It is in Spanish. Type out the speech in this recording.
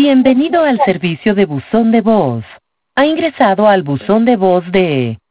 Bienvenido al servicio de buzón de voz. Ha ingresado al buzón de voz de